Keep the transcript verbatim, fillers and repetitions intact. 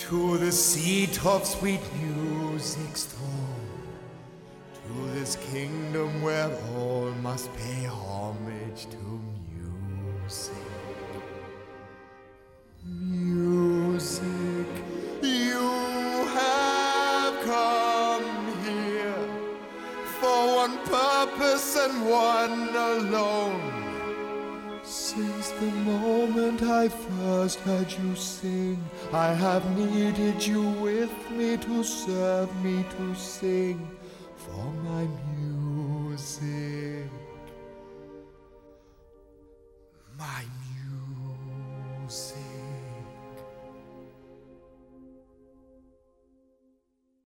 to the seat of sweet music's throne, to this kingdom where all must pay homage to music. Music, you have come here for one purpose and one alone. Since the moment I first heard you sing, I have needed you with me to serve me to sing for my music. My music.